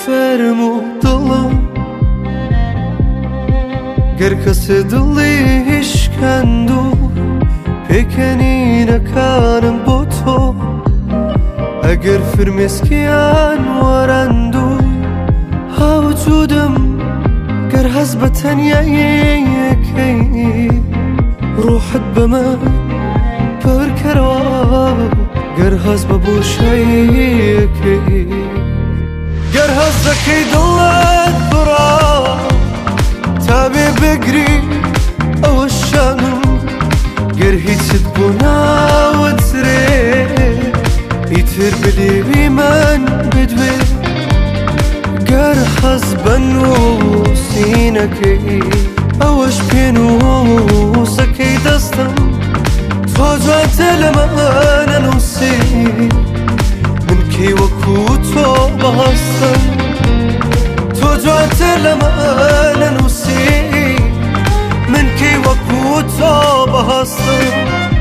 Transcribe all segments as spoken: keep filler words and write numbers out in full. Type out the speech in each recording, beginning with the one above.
فرمو دڵم گەر کەسێ دڵی هیشکەند و پێکەنینەکانم بۆ تۆ ئەگەر فرمێسکیان وەرەند و هاوجودم گەر هەز بە تەنیاییەکەی ڕوحت بەمە پڕکەرەوە گەر هەز بە بۆشاییەکەی گەر هەز دەکەی دڵت بڕا تا بێ بگری ئەوە شانم گەر هیچت بۆ ناوەترێ ئیتر بلێوی من بدوێ گەر حەز بە نووسینەکەی ئەوەش پێنووسەکەی دەستم تۆ جوانتە لەمە نووسی من کەی وەکو تۆ بەهەستم تۆ جوانتە لەمە نووسی من کەی وەکو تۆ بەهەستم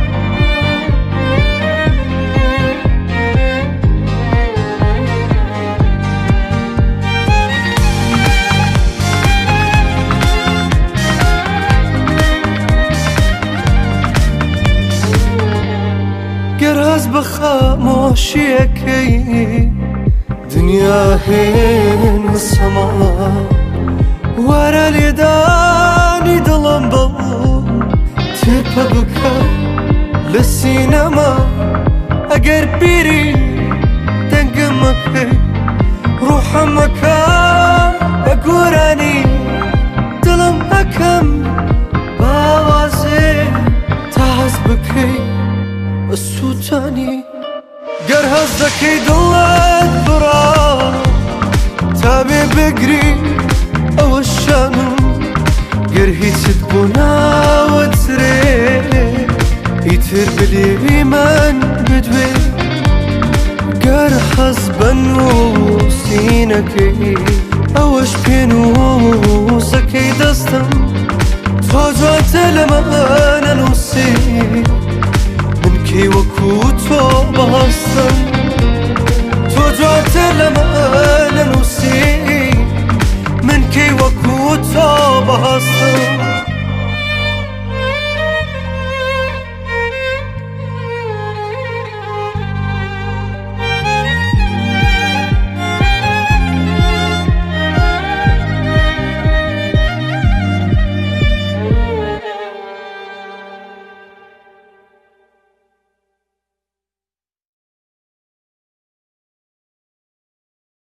گەر هەز بە خامۆشیەکەی دنیا هێنە سەما وەرە لێدانی دڵم بەو تێپە بکە لە سینەما ئەگەر بیری دەنگم مەکەی ڕوحەم مەکە بە گۆرانی دڵم ئەکەم باوازێ تا هەز بکەی سووتانی گەر هەز دەکەی دڵت بڕا تا بێ بگری ئەوە شانم گەر هیچت بۆ ناوەترێ ئیتر بلێوی من بدوێ گەر حەز بە نووسینەکەی ئەوەش پێنووسەکەی دەستم تۆ جوانتە لەمە نووسی من کەی وەکو تۆ بەهەستم تۆ جوانتە لەمە